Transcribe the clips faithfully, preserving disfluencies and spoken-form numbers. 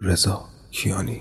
رضا کیانی.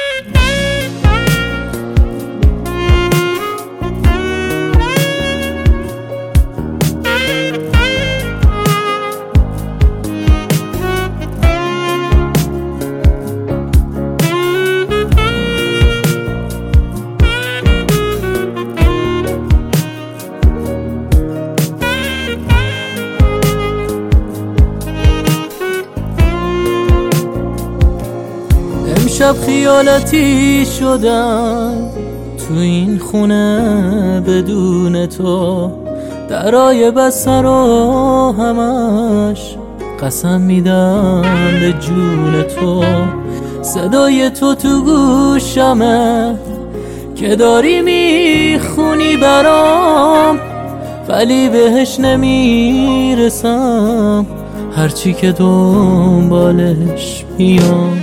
شب خیالتی شدم تو این خونه بدون تو، درای بسته رو همش قسم میدم به جون تو. صدای تو تو گوشمه که داری میخونی برام، ولی بهش نمیرسم هرچی که دنبالش میام.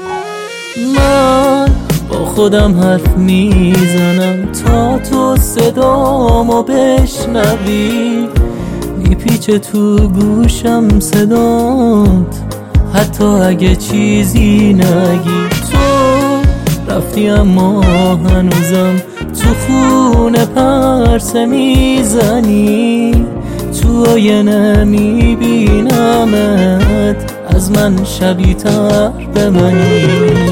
من با خودم حرف میزنم تا تو صدامو بشنوی، میپیچه تو گوشم صدات حتی اگه چیزی نگی. تو رفتی اما هنوزم تو خونه پرسه میزنی، تو آینه میبینمت از من شبیه تر به منی.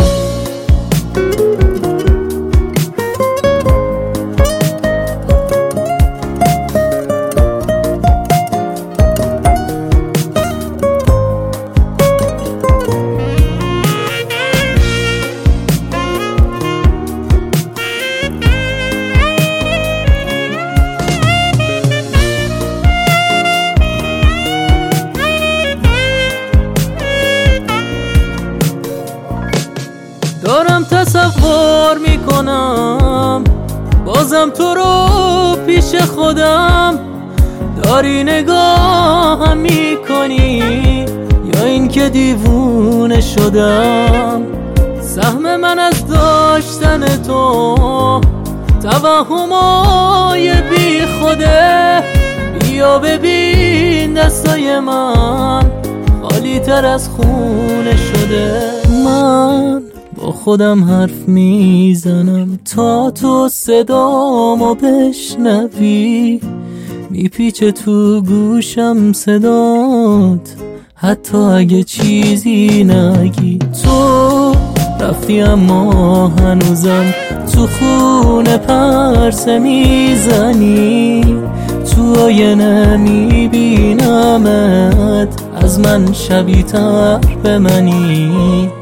دارم تصور میکنم بازم تو رو پیش خودم، داری نگاهم میکنی یا این که دیوونه شدم. سهم من از داشتن تو توهمای بی خوده، بیا ببین دستای من خالی تر از خونه شده. من با خودم حرف میزنم تا تو صدامو بشنوی، میپیچه تو گوشم صدات حتی اگه چیزی نگی. تو رفتی اما هنوزم تو خونه پرسه میزنی، تو آینه میبینمت از من شبیه تر به منی.